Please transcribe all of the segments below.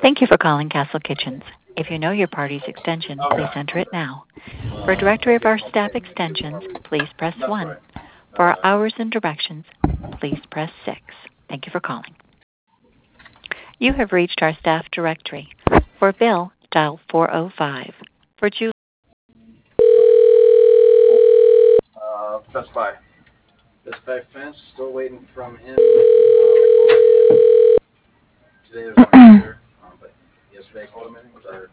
Thank you for calling Castle Kitchens. If you know your party's extension, please enter it now. For a directory of our staff extensions, please press 1. For our hours and directions, please press 6. Thank you for calling. You have reached our staff directory. For Bill, dial 405. For Julie. Best Buy. Best Buy Fence, still waiting from him. Today was not here, but yesterday I called him in with our,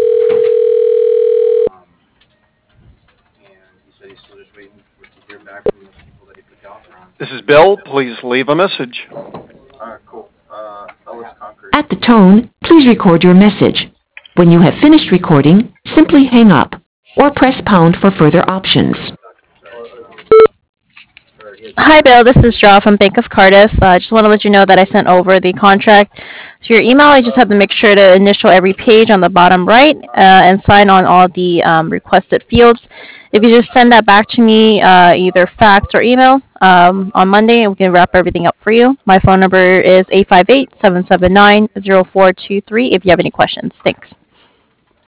and he said he's still just waiting to hear back from the people that he put the offer on. This is Bill. Please leave a message. Cool. Ellis Concord. At the tone, please record your message. When you have finished recording, simply hang up or press pound for further options. Hi, Bill. This is Draw from Bank of Cardiff. I just want to let you know that I sent over the contract to your email. I just have to make sure to initial every page on the bottom right and sign on all the requested fields. If you just send that back to me, either fax or email on Monday, and we can wrap everything up for you. My phone number is 858-779-0423 if you have any questions. Thanks.